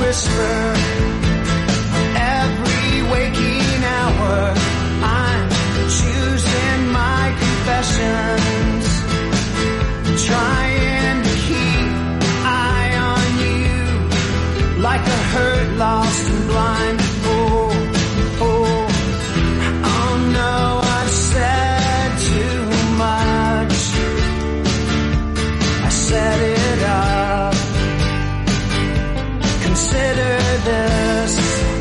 whisper. Every waking hour, I'm choosing my confessions, trying to keep eye on you, like a hurt, lost and blind. Oh no, I've said too much. I set it up. Consider this,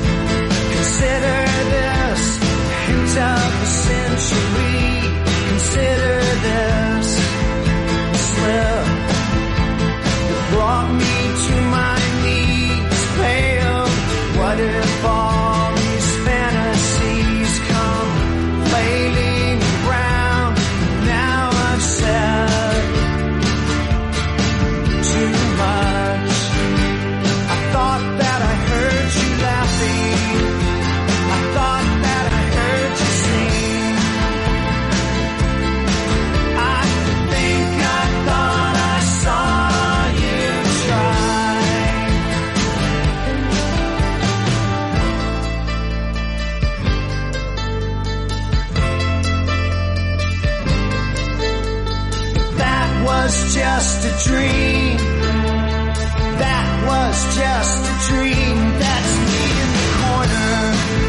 hint of the century. Consider this slip that brought me to my knees, pale. What if all these fantasies come flailing around? Now I've said too much. I thought that I heard you laughing. I thought that I heard you sing. I think I thought I saw you try. That was just a dream. That was just a dream. That's me in the corner.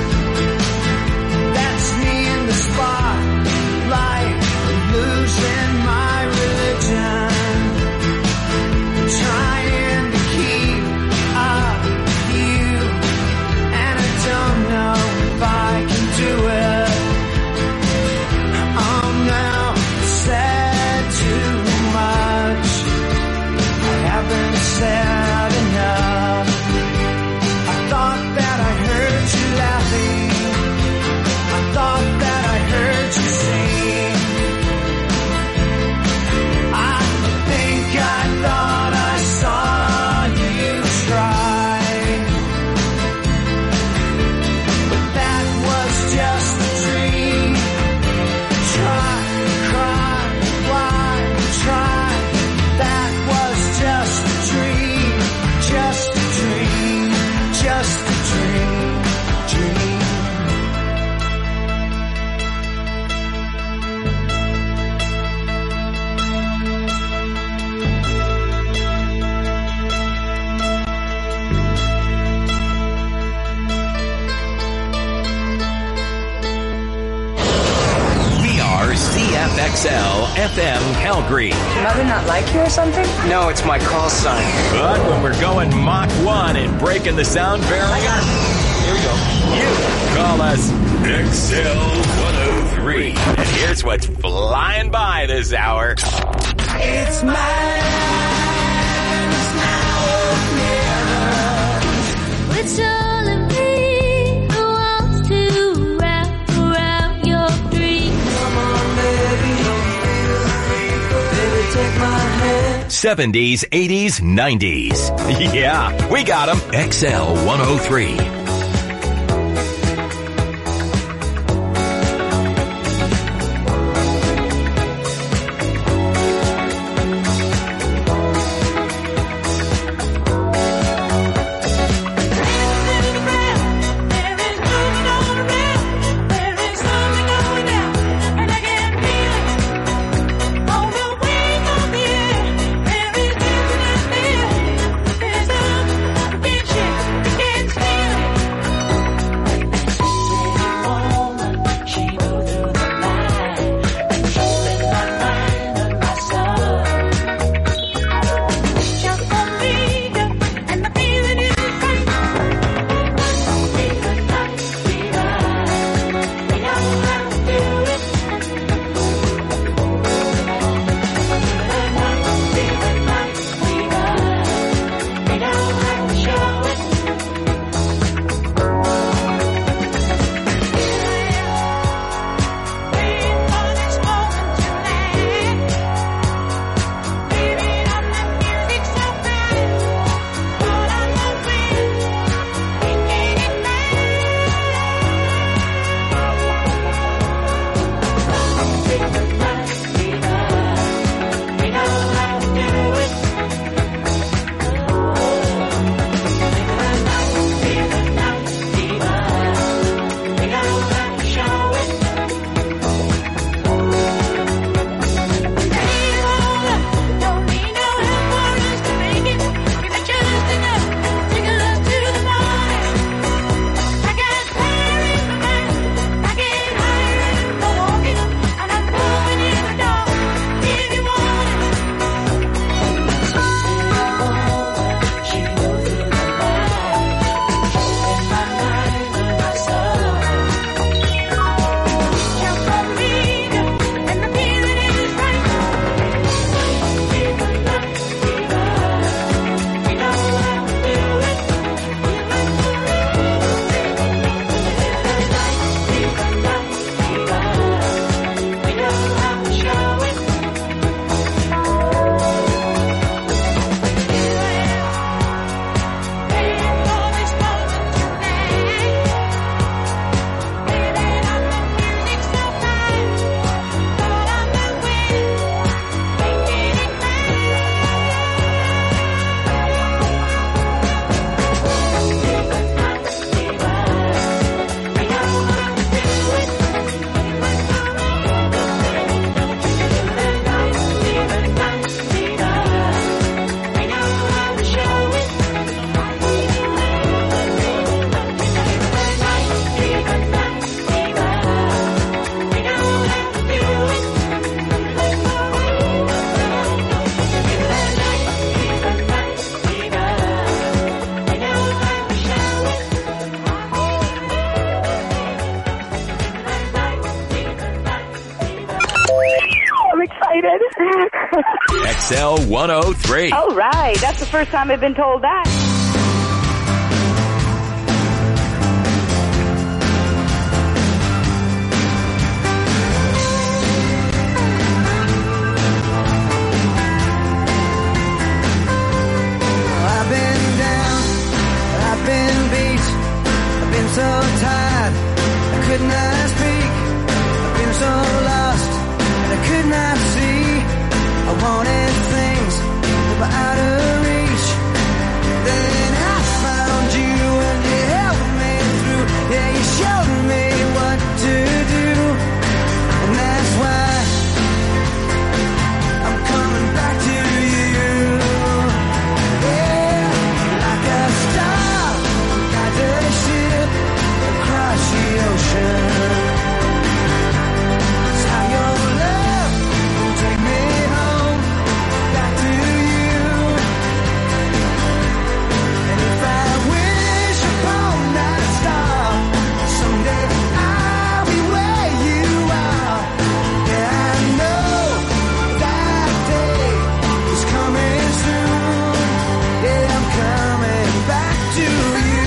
That's me in the spotlight, losing my religion, trying to keep up with you, and I don't know if I can do it. Oh no, said too much. I haven't said enough. I thought that I heard you laughing. I thought that I heard you sing. I think I thought I saw you try. But that was just a dream. Try, cry, why try? That was just a dream, just a dream, just a dream, dream. We are CFXL FM Calgary. Mother not like you or something? No, it's my call sign. But when we're going Mach 1 and breaking the sound barrier, Here we go. you call us XL103. And here's what's flying by this hour. It's mine now or never. It's all in me who wants to wrap around your dream. Come on, baby, baby, take my hand. 70s, 80s, 90s. Yeah, we got them. XL103. There's XL 103. Oh, right. That's the first time I've been told that. I've been down, I've been beat, I've been so tired, I could not speak. I've been so lost, and I could not see. I wanted things that were out of reach. Then I found you and you helped me through. Yeah, you showed me what to do. And that's why I'm coming back to you. Yeah, like a star, like a ship across the ocean. It's how your love will take me home, back to you. And if I wish upon that star, someday I'll be where you are. Yeah, I know that day is coming soon. Yeah, I'm coming back to you.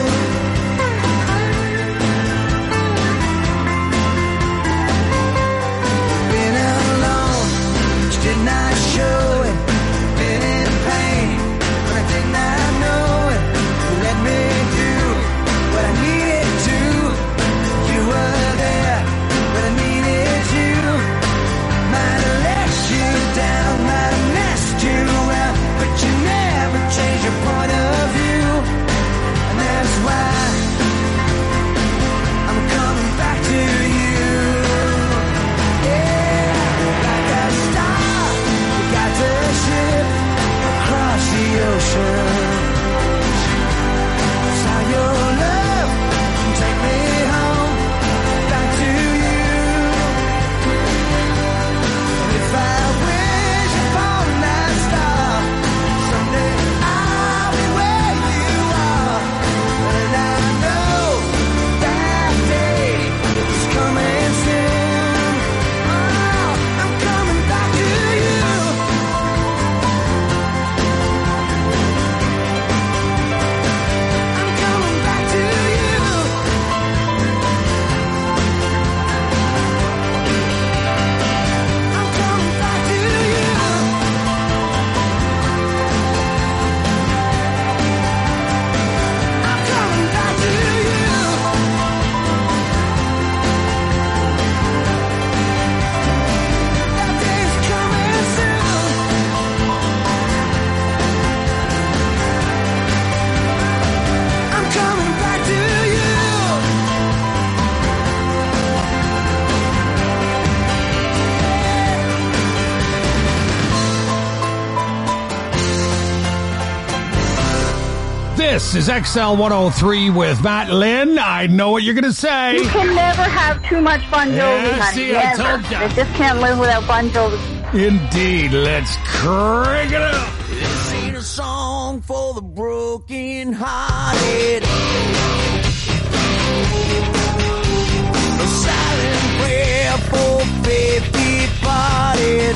Been alone, which did not show it. Been in pain, but I did not know it. You let me do what I needed to. You were there when I needed you. Might have let you down, might have messed you around, but you never changed your point of view. And that's why I'm coming back to you. Yeah, like a star, you got to ship across the ocean. It's how your love can take me home, back to you. And if I wish upon that star, someday I'll be where you are. And I know that day is coming soon. Oh, I'm coming back to you. I'm coming back to you. I'm coming back to you. I'm coming back to you. That day's coming soon. I'm coming back to you. This is XL 103 with Matt Lynn. I know what you're going to say. You can never have too much Bon Jovi, Yeah, honey. see, I Never. told ya. I just can't live without Bon Jovi. Indeed. Let's crank it up. This ain't a song for the broken hearted. A silent prayer for faith departed.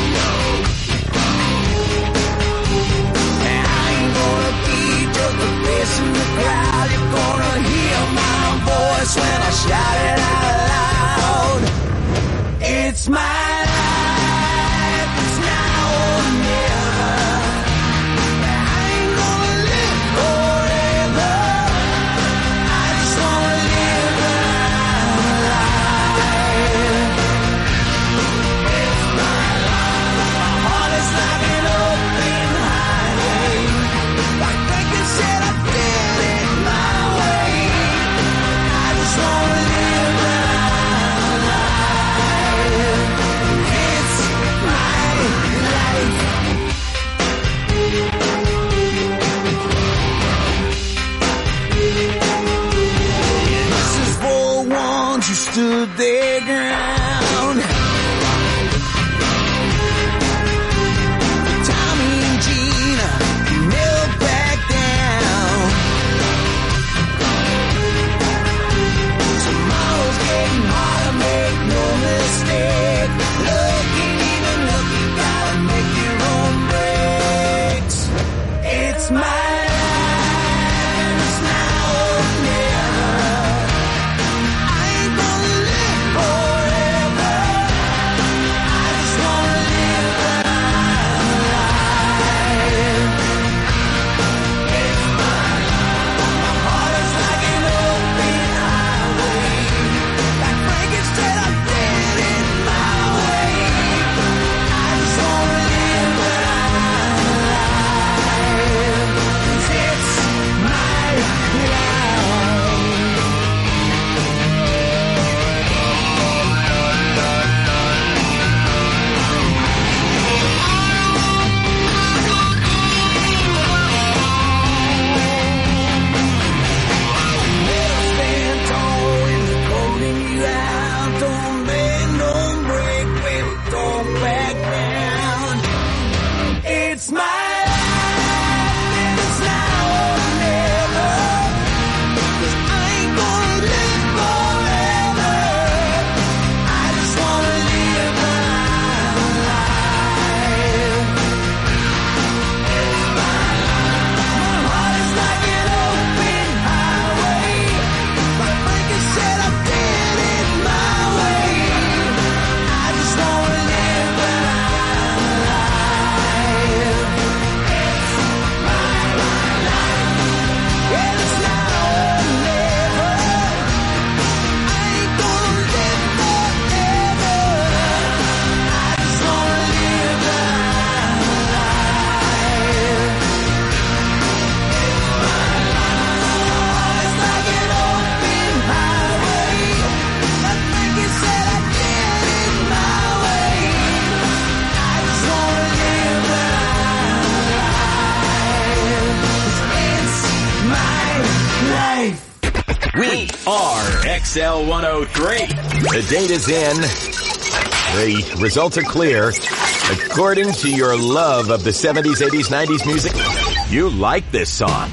And I ain't gonna be just a face in the crowd. You're gonna hear my voice when I shout it out loud. It's my life, it's now or never. I ain't gonna live forever. I just wanna live my life. It's my life. We are XL 103. The date is in. The results are clear. According to your love of the 70s, 80s, 90s music, you like this song.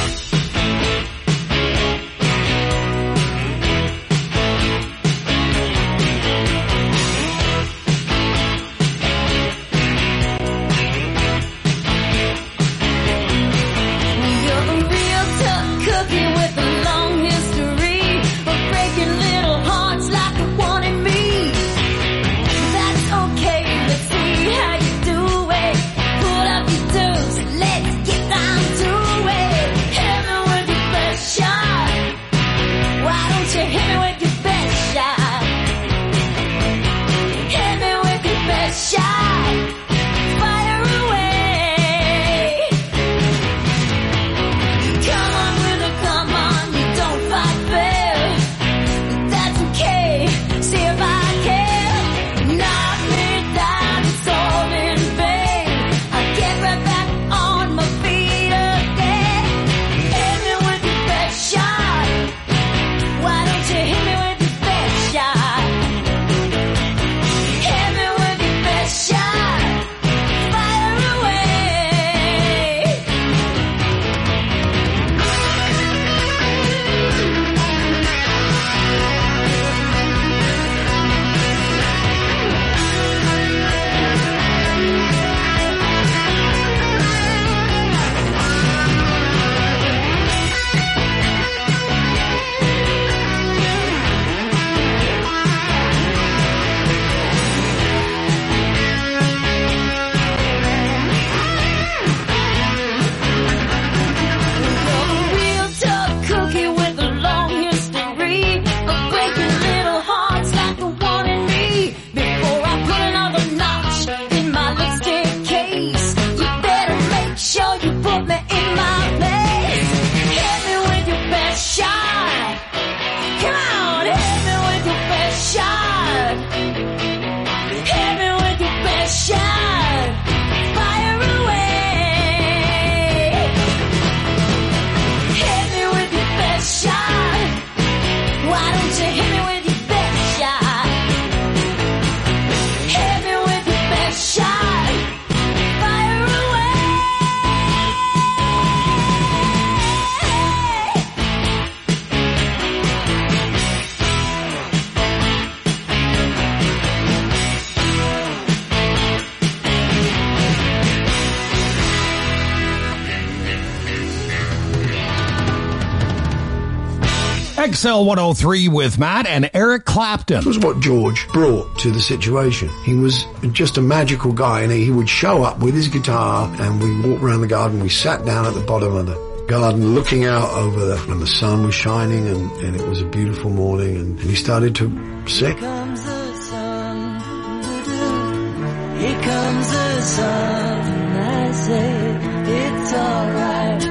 XL 103 with Matt and Eric Clapton. This was what George brought to the situation. He was just a magical guy, and he would show up with his guitar, and we walked around the garden. We sat down at the bottom of the garden looking out over and the sun was shining, and it was a beautiful morning, and he started to sing. Here comes the sun, here comes the sun, I say it's alright.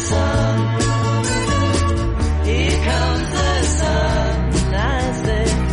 Here comes the sun, I say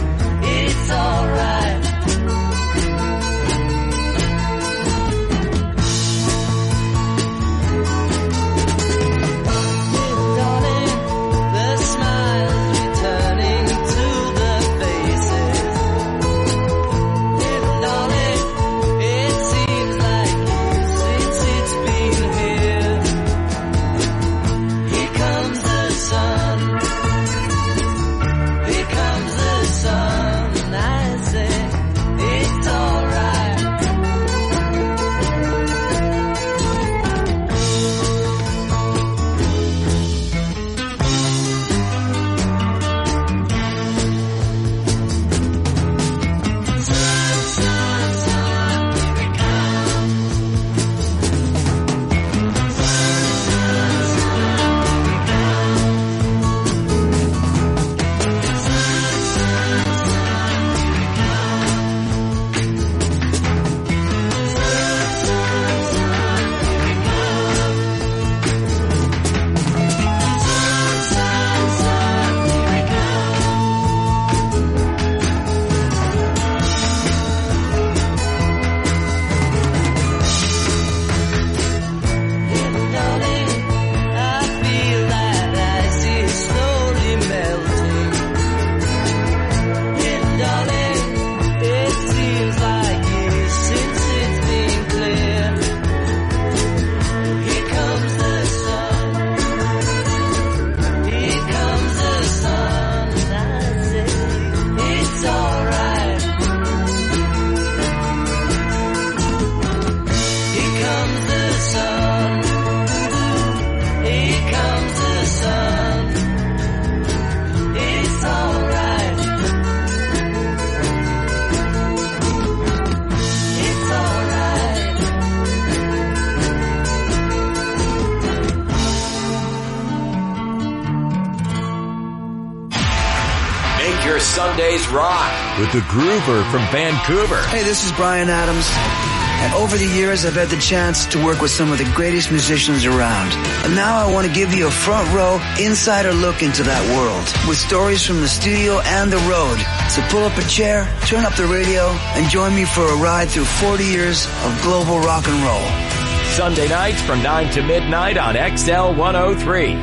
Sundays rock with the Groover from Vancouver. Hey, this is Bryan Adams. And over the years, I've had the chance to work with some of the greatest musicians around. And now I want to give you a front row, insider look into that world with stories from the studio and the road. So pull up a chair, turn up the radio, and join me for a ride through 40 years of global rock and roll. Sunday nights from 9 to midnight on XL 103.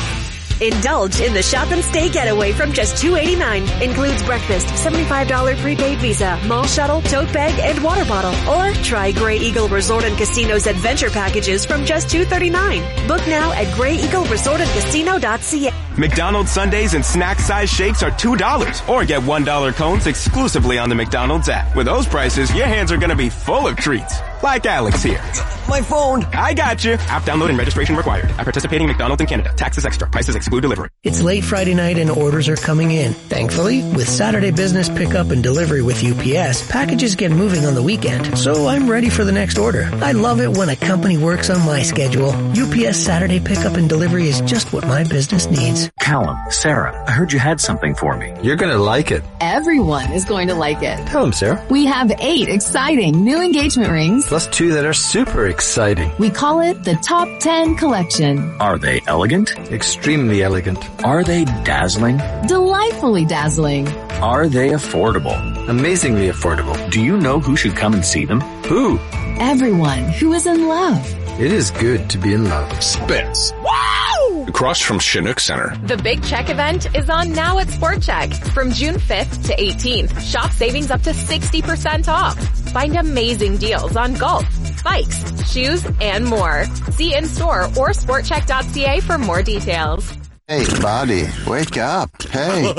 Indulge in the Shop and Stay getaway from just $2.89. Includes breakfast, $75 prepaid Visa, mall shuttle, tote bag, and water bottle. Or try Grey Eagle Resort and Casino's adventure packages from just $2.39. Book now at GreyEagleResortandCasino.ca. McDonald's sundaes and snack-size shakes are $2. Or get $1 cones exclusively on the McDonald's app. With those prices, your hands are going to be full of treats. Like Alex here. My phone. I got you. App download and registration required. At participating McDonald's in Canada. Taxes extra. Prices exclude delivery. It's late Friday night and orders are coming in. Thankfully, with Saturday business pickup and delivery with UPS, packages get moving on the weekend. So I'm ready for the next order. I love it when a company works on my schedule. UPS Saturday pickup and delivery is just what my business needs. Callum, Sarah, I heard you had something for me. You're going to like it. Everyone is going to like it. Tell them, Sarah. We have 8 exciting new engagement rings. Plus 2 that are super exciting. We call it the Top 10 Collection. Are they elegant? Extremely elegant. Are they dazzling? Delightfully dazzling. Are they affordable? Amazingly affordable. Do you know who should come and see them? Who? Everyone who is in love. It is good to be in love. Spence. Wow! Across from Chinook Center. The Big Check event is on now at Sport Check. From June 5th to 18th, shop savings up to 60% off. Find amazing deals on golf, bikes, shoes, and more. See in-store or sportcheck.ca for more details. Hey, buddy, wake up. Hey.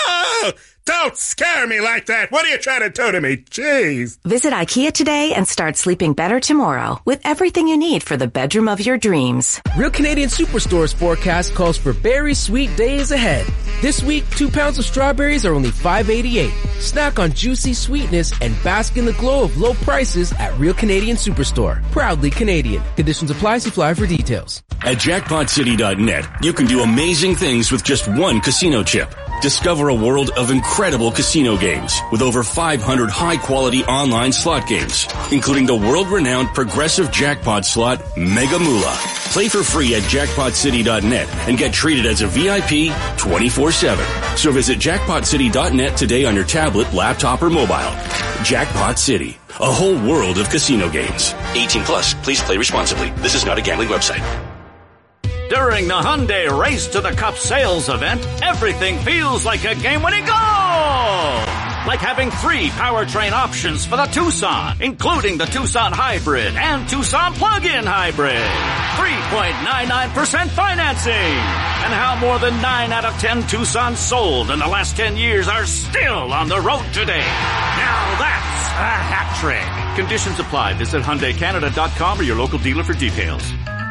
Don't scare me like that. What are you trying to do to me? Jeez. Visit IKEA today and start sleeping better tomorrow with everything you need for the bedroom of your dreams. Real Canadian Superstore's forecast calls for berry sweet days ahead. This week, 2 pounds of strawberries are only $5.88. Snack on juicy sweetness and bask in the glow of low prices at Real Canadian Superstore. Proudly Canadian. Conditions apply. See flyer for details. At JackpotCity.net, you can do amazing things with just one casino chip. Discover a world of incredible casino games with over 500 high-quality online slot games, including the world-renowned progressive jackpot slot Mega Moolah. Play for free at JackpotCity.net and get treated as a VIP 24/7. So visit JackpotCity.net today on your tablet, laptop, or mobile. Jackpot City, a whole world of casino games. 18 plus. Please play responsibly. This is not a gambling website. During the Hyundai Race to the Cup sales event, everything feels like a game-winning goal! Like having 3 powertrain options for the Tucson, including the Tucson Hybrid and Tucson Plug-in Hybrid. 3.99% financing. And how more than 9 out of 10 Tucsons sold in the last 10 years are still on the road today. Now that's a hat trick. Conditions apply. Visit HyundaiCanada.com or your local dealer for details.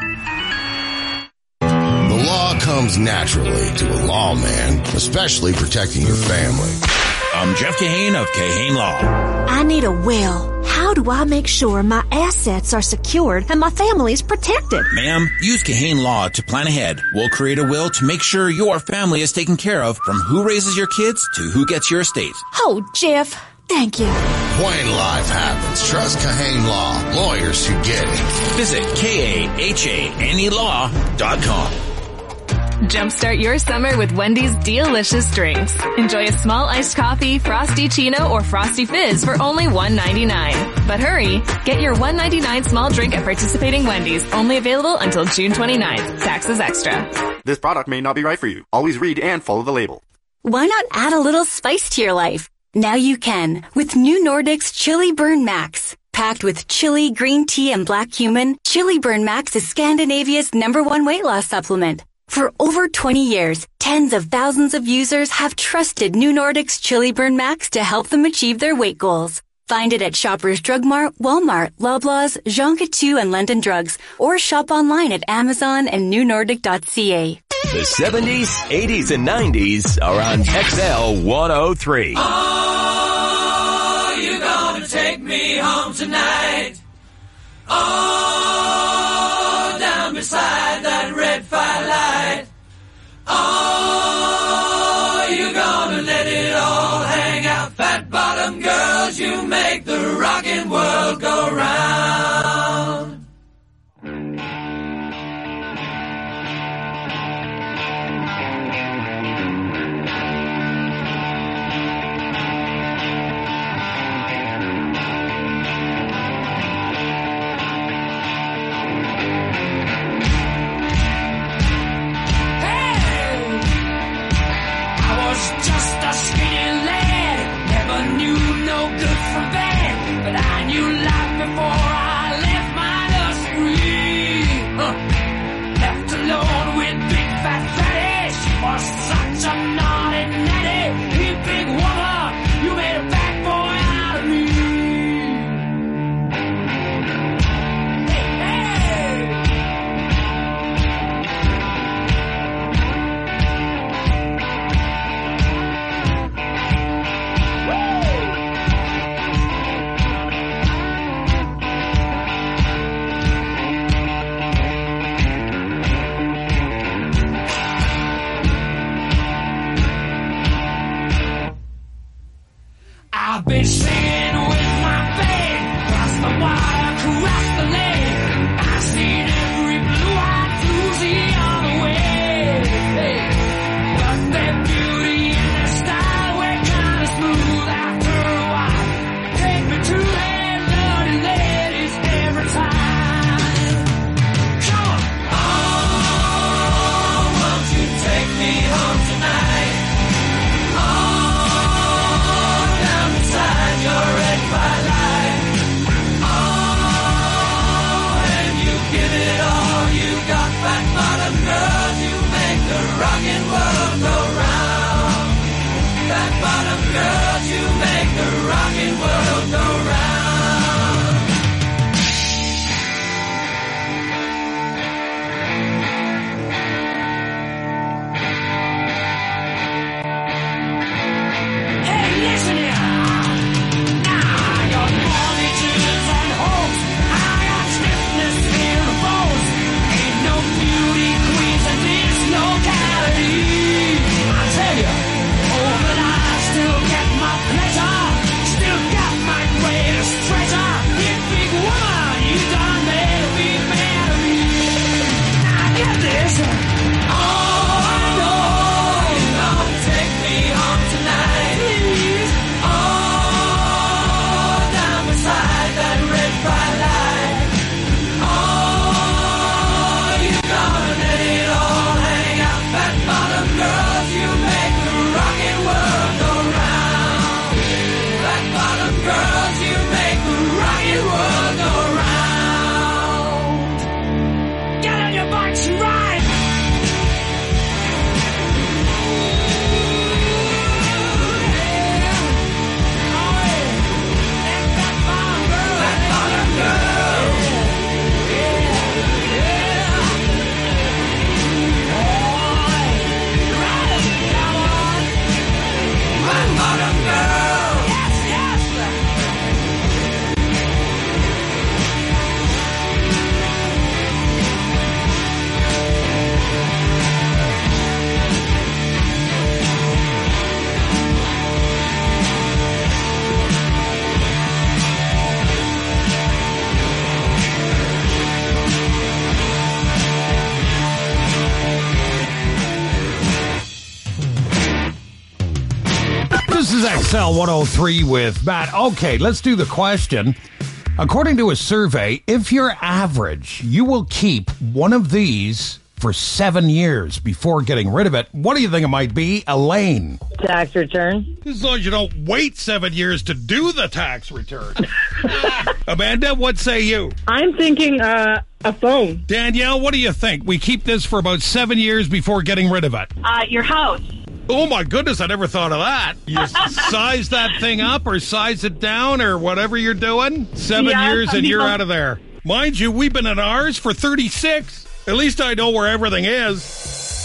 The law comes naturally to a lawman, especially protecting your family. I'm Jeff Kahane of Kahane Law. I need a will. How do I make sure my assets are secured and my family's protected? Ma'am, use Kahane Law to plan ahead. We'll create a will to make sure your family is taken care of, from who raises your kids to who gets your estate. Oh, Jeff, thank you. When life happens, trust Kahane Law. Lawyers who get it. Visit KAHANElaw.com. Jumpstart your summer with Wendy's delicious drinks. Enjoy a small iced coffee, Frosty Chino, or Frosty Fizz for only $1.99. But hurry, get your $1.99 small drink at participating Wendy's, only available until June 29th. Taxes extra. This product may not be right for you. Always read and follow the label. Why not add a little spice to your life? Now you can with new Nordics Chili Burn Max. Packed with chili, green tea, and black cumin, Chili Burn Max is Scandinavia's #1 weight loss supplement. For over 20 years, tens of thousands of users have trusted New Nordic's Chili Burn Max to help them achieve their weight goals. Find it at Shoppers Drug Mart, Walmart, Loblaws, Jean Coutu, and London Drugs, or shop online at Amazon and newnordic.ca. The 70s, 80s, and 90s are on XL 103. Oh, you're gonna take me home tonight. Oh, down beside that red firelight. Oh, you're gonna let it all hang. good from bad, but I knew life before I left my nursery. Left alone with big fat fatty, she was such a naughty natty. You big woman, you made a bad boy out of me. I've been singing with my band, across the water, across the lake. I've seen every blue-eyed floozy on the way. But their beauty and their style were kind of smooth after a while. Take me to their dirty ladies every time. Come on! Oh, won't you take me home tonight? Your red twilight. Oh, and you give it all you got, fat bottom girls. You make the rockin' world go round. Fat bottom girls, you make the rockin' world go round. Hey, listen here. This is XL 103 with Matt. Okay, let's do the question. According to a survey, if you're average, you will keep one of these for 7 years before getting rid of it. What do you think it might be, Elaine? Tax return. As long as you don't wait 7 years to do the tax return. Amanda, what say you? I'm thinking a phone. Danielle, what do you think? We keep this for about 7 years before getting rid of it. Your house. Oh, my goodness, I never thought of that. You size that thing up or size it down or whatever you're doing. 7 years and you're out of there. Mind you, we've been in ours for 36. At least I know where everything is.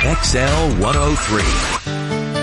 XL 103.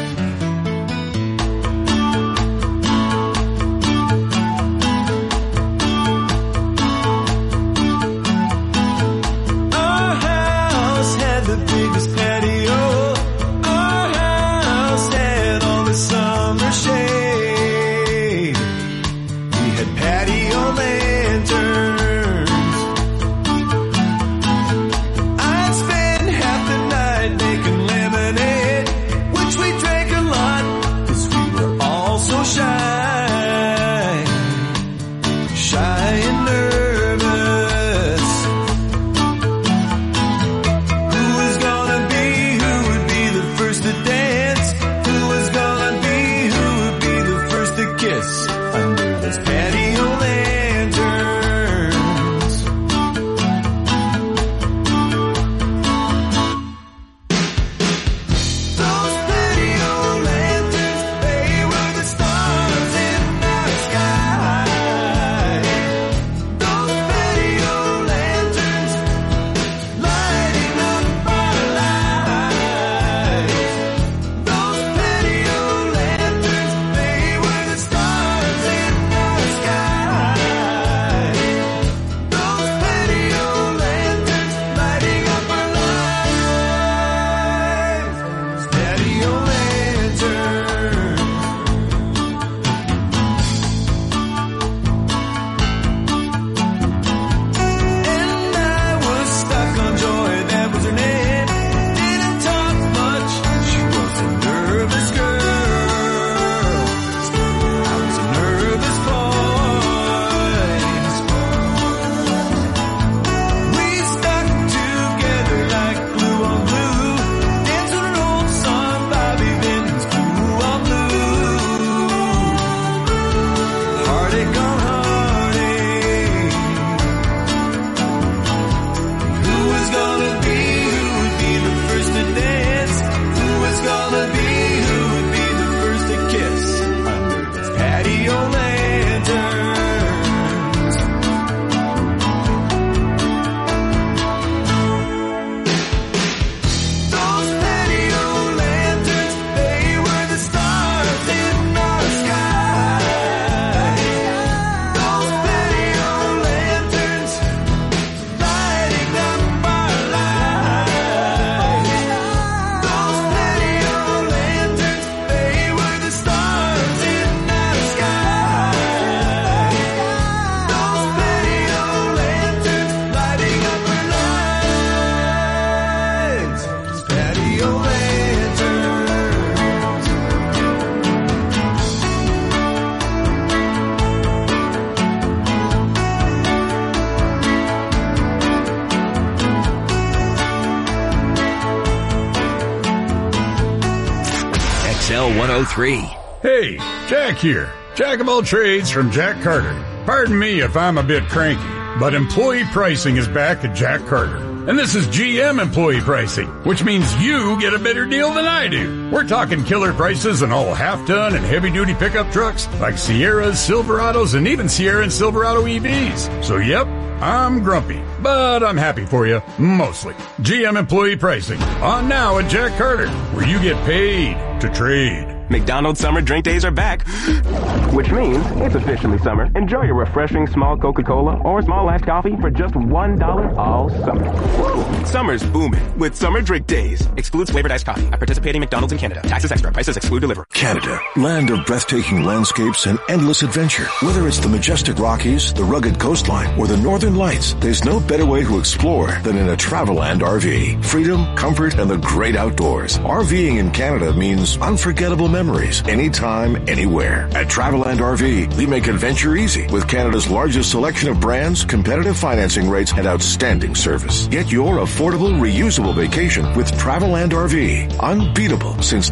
XL 103. Hey, Jack here. Jack of all trades from Jack Carter. Pardon me if I'm a bit cranky, but employee pricing is back at Jack Carter. And this is GM employee pricing, which means you get a better deal than I do. We're talking killer prices on all half-ton and heavy-duty pickup trucks like Sierras, Silverados, and even Sierra and Silverado EVs. So yep, I'm grumpy, but I'm happy for you, mostly. GM employee pricing, on now at Jack Carter, where you get paid to trade. McDonald's summer drink days are back, which means it's officially summer. Enjoy your refreshing small Coca-Cola or small iced coffee for just $1 all summer. Woo! Summer's booming with summer drink days. Excludes flavored iced coffee at participating McDonald's in Canada. Taxes extra. Prices exclude delivery. Canada, land of breathtaking landscapes and endless adventure. Whether it's the majestic Rockies, the rugged coastline, or the northern lights, there's no better way to explore than in a Traveland RV. Freedom, comfort, and the great outdoors. RVing in Canada means unforgettable memories, anytime, anywhere. At Traveland RV, we make adventure easy with Canada's largest selection of brands, competitive financing rates, and outstanding service. Get your affordable, reusable vacation with Traveland RV. Unbeatable since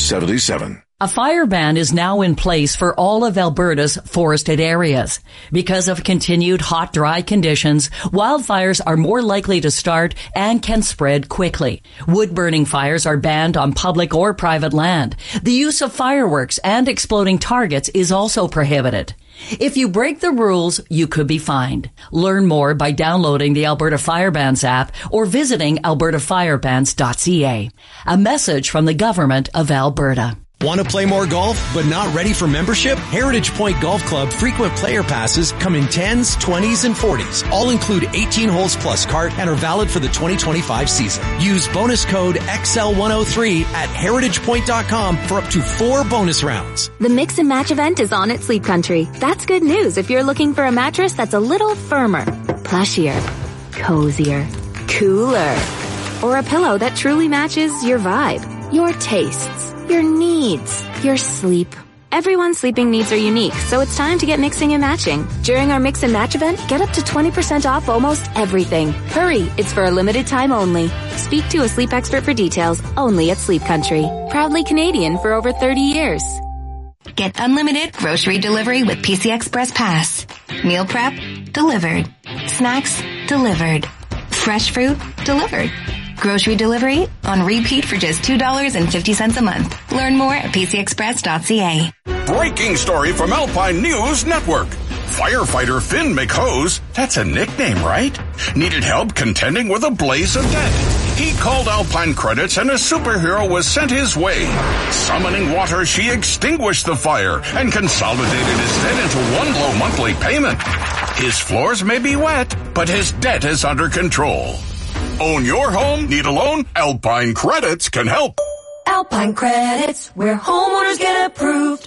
1977. A fire ban is now in place for all of Alberta's forested areas. Because of continued hot, dry conditions, wildfires are more likely to start and can spread quickly. Wood-burning fires are banned on public or private land. The use of fireworks and exploding targets is also prohibited. If you break the rules, you could be fined. Learn more by downloading the Alberta Fire Bans app or visiting albertafirebans.ca. A message from the Government of Alberta. Want to play more golf, but not ready for membership? Heritage Point Golf Club frequent player passes come in 10s, 20s, and 40s. All include 18 holes plus cart and are valid for the 2025 season. Use bonus code XL103 at heritagepoint.com for up to 4 bonus rounds. The Mix and Match event is on at Sleep Country. That's good news if you're looking for a mattress that's a little firmer, plushier, cozier, cooler, or a pillow that truly matches your vibe, your tastes, your needs, your sleep. Everyone's sleeping needs are unique, so it's time to get mixing and matching. During our Mix and Match event, get up to 20% off almost everything. Hurry, it's for a limited time only. Speak to a sleep expert for details, only at Sleep Country. Proudly Canadian for over 30 years. Get unlimited grocery delivery with PC Express Pass. Meal prep, delivered. Snacks, delivered. Fresh fruit, delivered. Grocery delivery on repeat for just $2.50 a month. Learn more at pcexpress.ca. Breaking story from Alpine News Network. Firefighter Finn McHose, that's a nickname, right? Needed help contending with a blaze of debt. He called Alpine Credits and a superhero was sent his way. Summoning water, she extinguished the fire and consolidated his debt into one low monthly payment. His floors may be wet, but his debt is under control. Own your home? Need a loan? Alpine Credits can help. Alpine Credits, where homeowners get approved.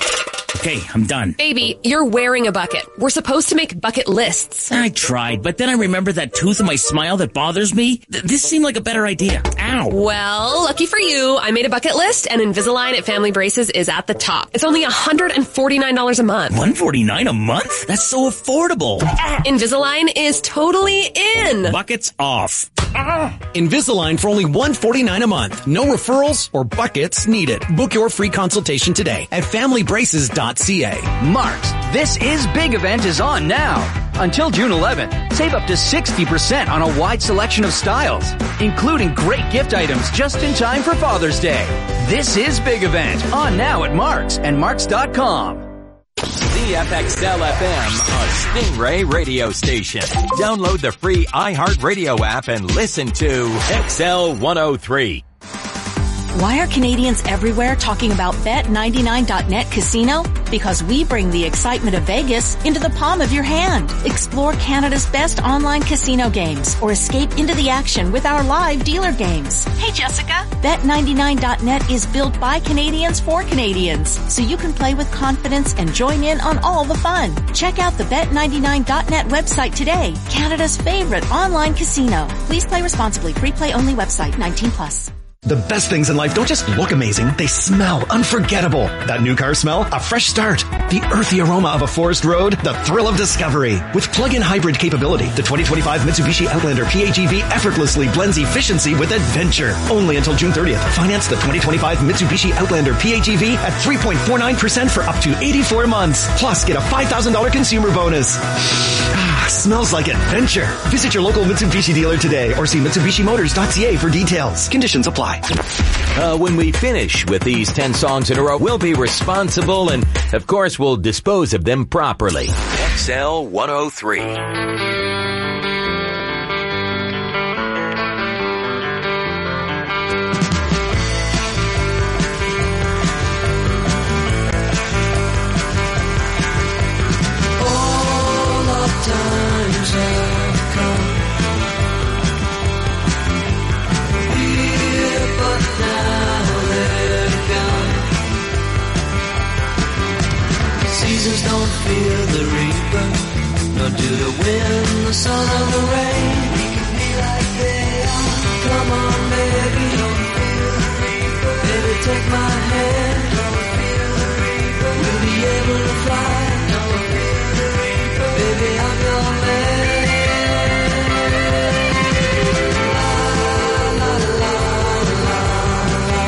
Okay, I'm done. Baby, you're wearing a bucket. We're supposed to make bucket lists. I tried, but then I remembered that tooth in my smile that bothers me. This seemed like a better idea. Ow. Well, lucky for you, I made a bucket list, and Invisalign at Family Braces is at the top. It's only $149 a month. $149 a month? That's so affordable. Invisalign is totally in. Buckets off. Invisalign for only $149 a month. No referrals or buckets needed. Book your free consultation today at familybraces.ca. Marks, This Is Big event is on now. Until June 11th, save up to 60% on a wide selection of styles, including great gift items just in time for Father's Day. This Is Big event on now at Marks and Marks.com. CFXL FM, a Stingray radio station. Download the free iHeartRadio app and listen to XL 103. Why are Canadians everywhere talking about Bet99.net Casino? Because we bring the excitement of Vegas into the palm of your hand. Explore Canada's best online casino games or escape into the action with our live dealer games. Hey, Jessica. Bet99.net is built by Canadians for Canadians, so you can play with confidence and join in on all the fun. Check out the Bet99.net website today, Canada's favorite online casino. Please play responsibly. Free play only website, 18+. The best things in life don't just look amazing, they smell unforgettable. That new car smell? A fresh start. The earthy aroma of a forest road? The thrill of discovery. With plug-in hybrid capability, the 2025 Mitsubishi Outlander PHEV effortlessly blends efficiency with adventure. Only until June 30th. Finance the 2025 Mitsubishi Outlander PHEV at 3.49% for up to 84 months. Plus, get a $5,000 consumer bonus. Smells like adventure. Visit your local Mitsubishi dealer today or see MitsubishiMotors.ca for details. Conditions apply. When we finish with these 10 songs in a row, we'll be responsible and, of course, we'll dispose of them properly. XL 103. Seasons don't fear the reaper, nor do the wind, the sun, or the rain. We can be like they are. Come on, baby, don't feel the reaper. Baby, take my hand, don't feel the reaper. We'll be able to fly, don't feel the reaper. Baby, I'm your man. La, la, la, la, la.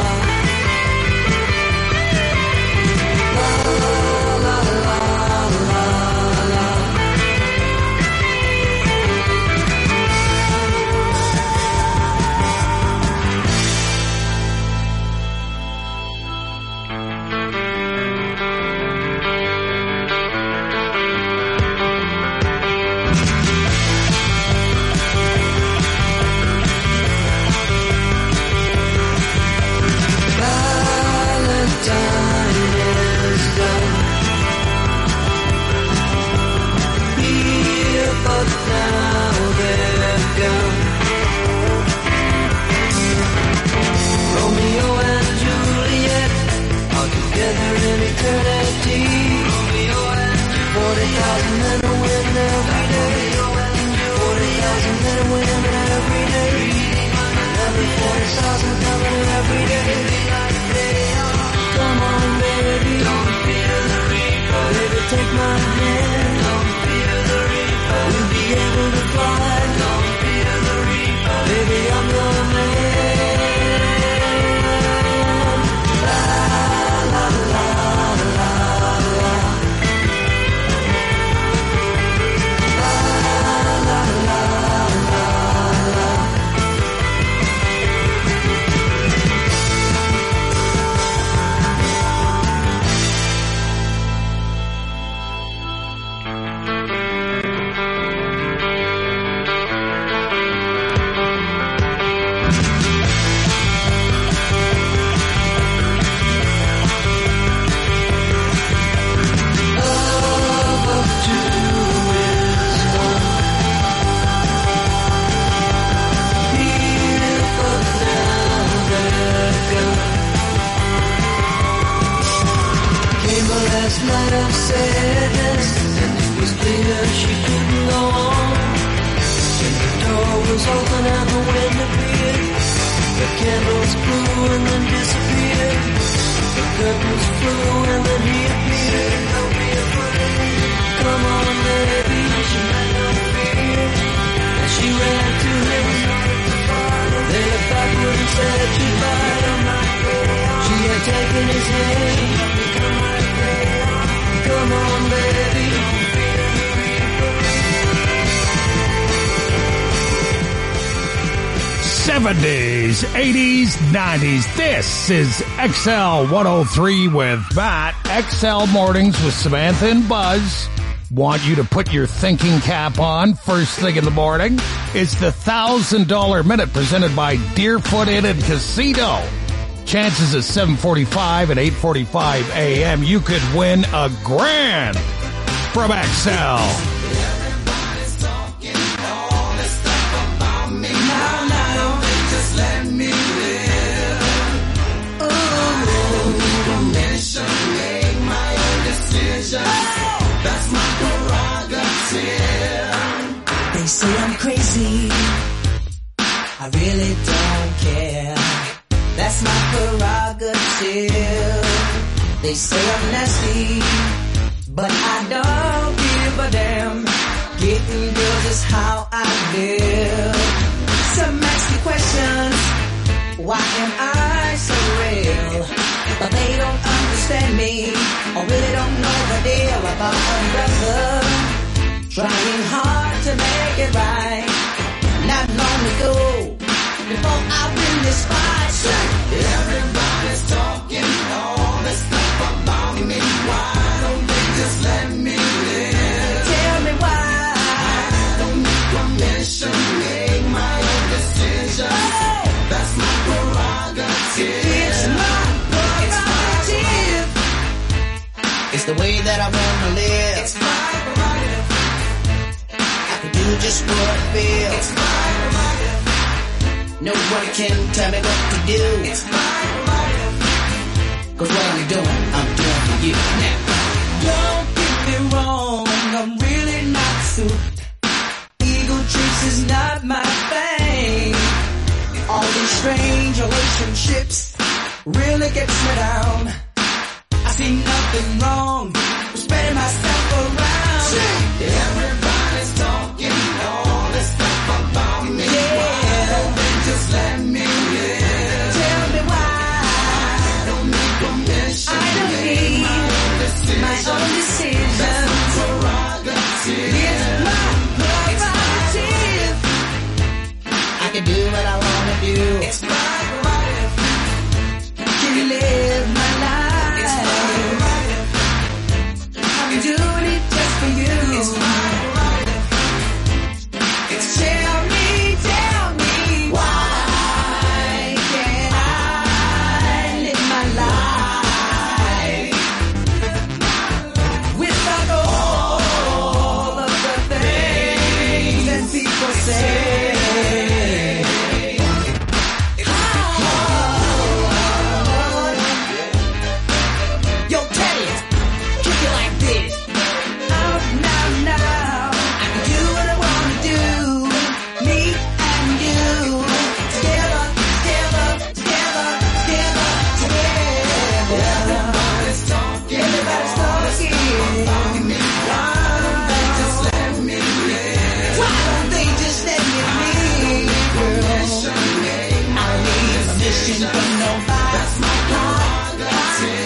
stars are coming every day. Come on, baby, don't fear the reaper. Baby, take my hand, don't fear the reaper. We'll be able to fly, don't fear the reaper. Baby, I'm your man. La la la la la. La la la la la. Last night of sadness, and it was clear she couldn't go on. The door was open and the wind appeared. The candles flew and then disappeared. The curtains flew and then he appeared. Don't be afraid, come on baby, she had no fear. And she ran to him, they looked backward and said goodbye. She had taken his hand. Come on, baby. 70s, 80s, 90s. This is XL 103 with Matt. XL Mornings with Samantha and Buzz. Want you to put your thinking cap on first thing in the morning. It's the $1,000 minute presented by Deerfoot Inn and Casino. Chances at 7:45 and 8:45 a.m. You could win a grand from XL. They say I'm crazy. I really don't care. That's my prerogative. They say I'm nasty, but I don't give a damn. Getting girls is how I live. Some ask me questions, why am I so real? But they don't understand me, or really don't know the deal about a brother trying hard to make it right. Not long ago, before I win this fight, everybody's talking all this stuff about me. Why don't they just let me live? Tell me why. I don't need permission, make my own decisions. That's my prerogative. It's my prerogative. It's the way that I wanna live. It's my prerogative. I can do just what I feel. It's my prerogative. Nobody can tell me what to do. It's my prerogative. 'Cause what I'm doing for you now. Don't get me wrong, I'm really not suited. Ego trips is not my thing. All these strange relationships really gets me down. I see nothing wrong with spreading myself around. Everybody's talking all this stuff about me. Just let me live. Tell me why. I don't need permission. I don't need my own decision. That's my prerogative. It's my prerogative. I can do what I want to do. It's my prerogative. Can you live my life? It's my prerogative. I'm doing it just for you. It's my prerogative. waiting for nobody. That's my prerogative.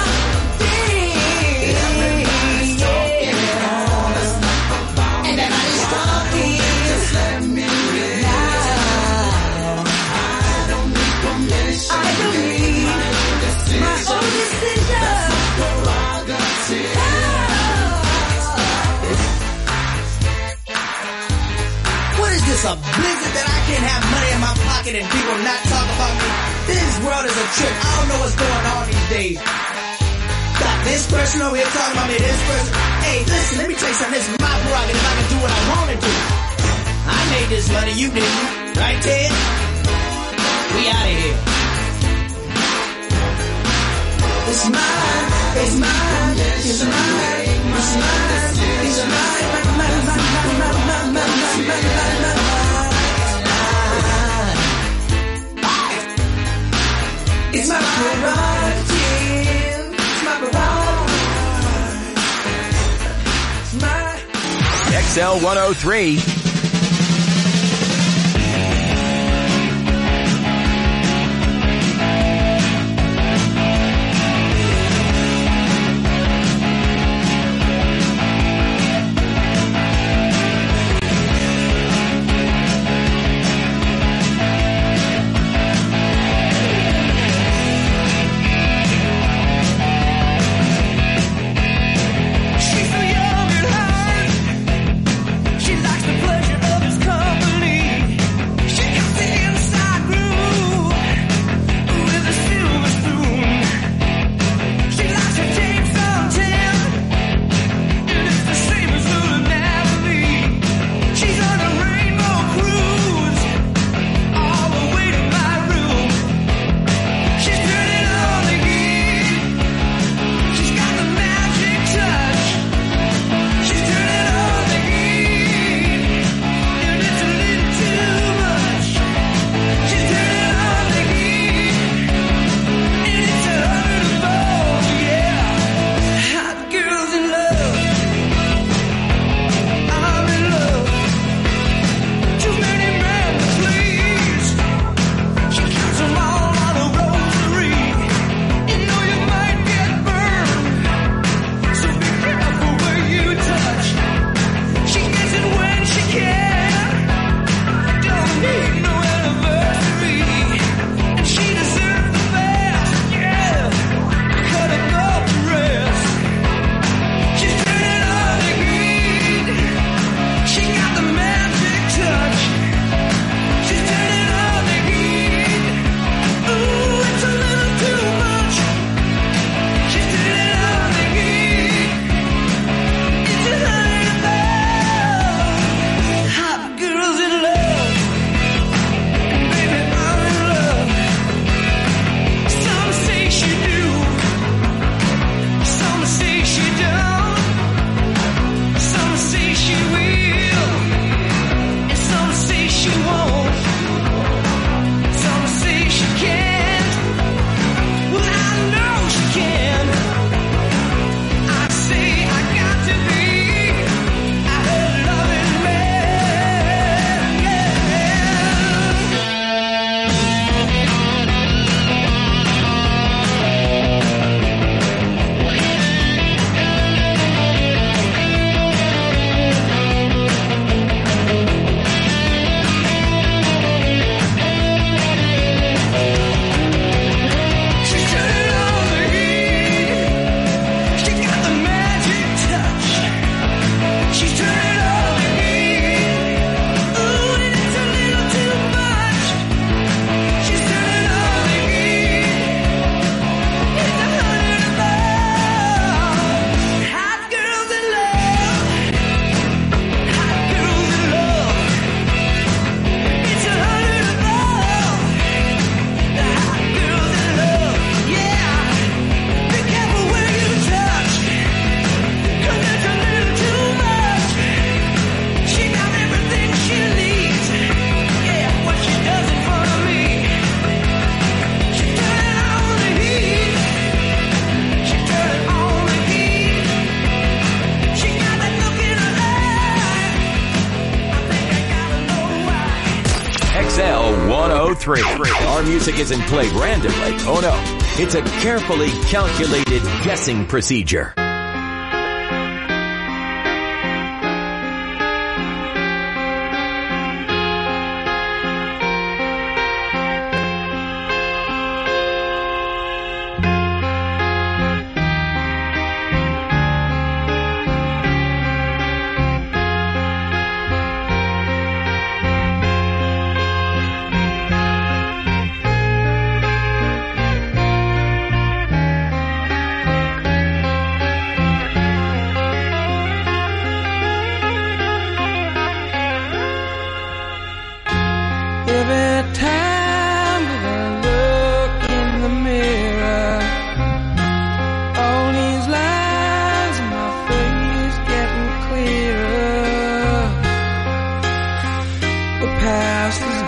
Everybody's talking on. And everybody's talking. Just let me live. I don't need permission. I don't need my own decision. That's my prerogative. What is this, a blizzard that I can't have money in my pocket and people not talk about me? This world is a trip. I don't know what's going on these days. Got this person over here talking about me, this person. Hey, listen, let me tell you something. This is my prerogative. I can do what I want to do. I made this money, you didn't. Right, Ted? We out of here. It's mine, it's mine, it's mine, it's mine, it's It's my prerogative. It's my prerogative. It's my XL 103. She's so young and high. She likes to push 1013. Our music isn't played randomly. Oh no. It's a carefully calculated guessing procedure. Every time that I look in the mirror, all these lines in my face getting clearer. The past is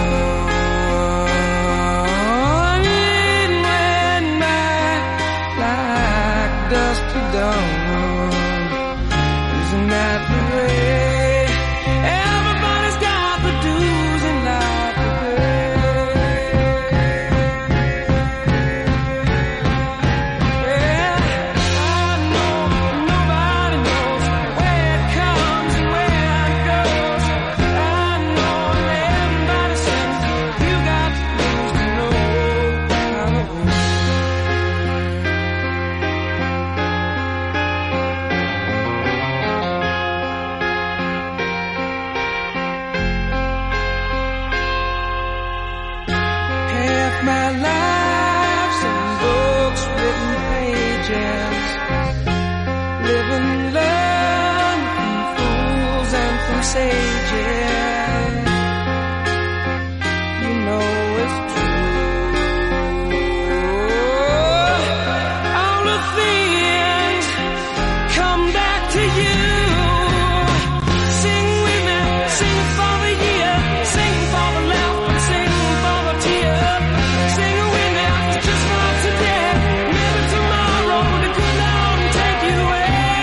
gone, it went by like dust to dawn. Isn't that the way? Everybody's got the do's and life today. Yeah, I know nobody knows where it comes and where it goes. I know everybody says you got to lose to know how to win. Half my life's in books, written pages. Live and learn from fools and from sages. You know it's true. All the things come back to you. Sing with me, sing for the year, sing for the laugh and sing for the tear. Sing with me just for today, maybe tomorrow the good Lord will take you away.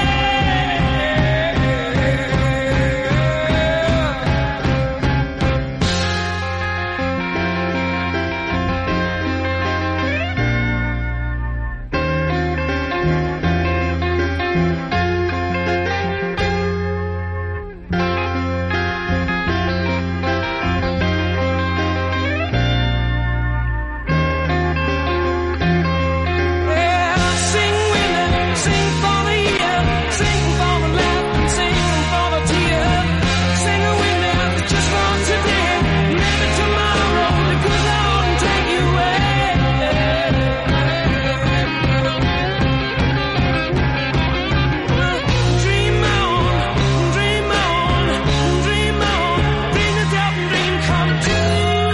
Yeah, sing with me, sing for the year, sing for the laugh and sing for the tear. Sing with me just for today, maybe tomorrow the good Lord will take you away. Dream on, dream on, dream on, dream yourself and dream come true.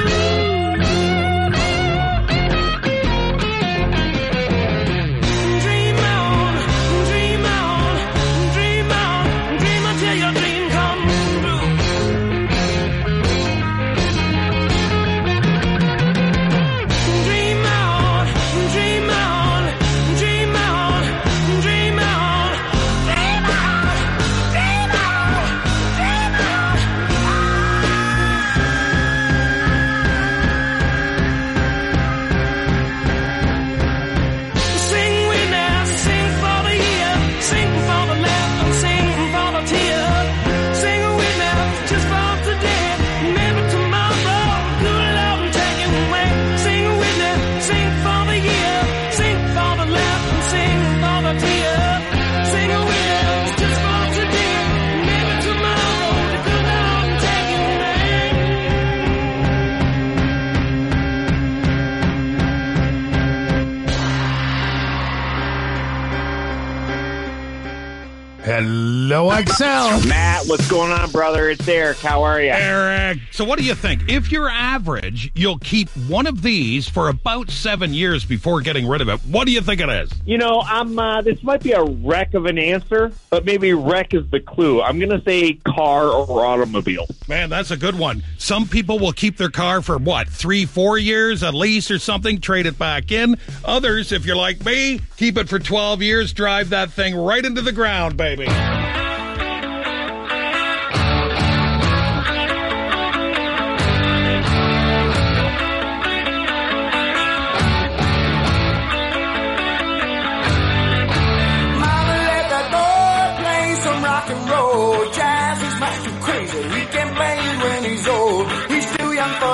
Dream on, dream on, dream on, dream until your dream come true. Dream on, dream on, dream on, dream on, dream on, dream on, dream on. Sing with me, sing for the year, sing for the laugh and sing for the tear. Sing with me just for today, maybe tomorrow good Lord will take you away. Sing with me, sing for the year, sing for the laugh and sing for the tear. Sing with me just for today, maybe tomorrow the good Lord will take you away. Hello, Excel. Matt, what's going on, brother? It's Eric. How are you? Eric. So what do you think? If you're average, you'll keep one of these for about 7 years before getting rid of it. What do you think it is? You know, this might be a wreck of an answer, but maybe wreck is the clue. I'm going to say car or automobile. Man, that's a good one. Some people will keep their car for, 3-4 years, a lease or something, trade it back in. Others, if you're like me, keep it for 12 years, drive that thing right into the ground, baby.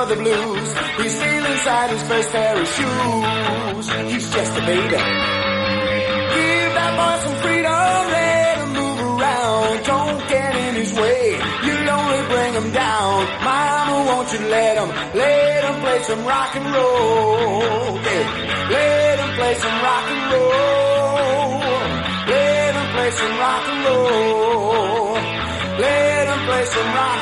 the blues. He's still inside his first pair of shoes. He's just a baby. Give that boy some freedom, let him move around. Don't get in his way, you'll only bring him down. Mama, won't you let him play some rock and roll. Yeah. Let him play some rock and roll. Let him play some rock and roll. Let him play some rock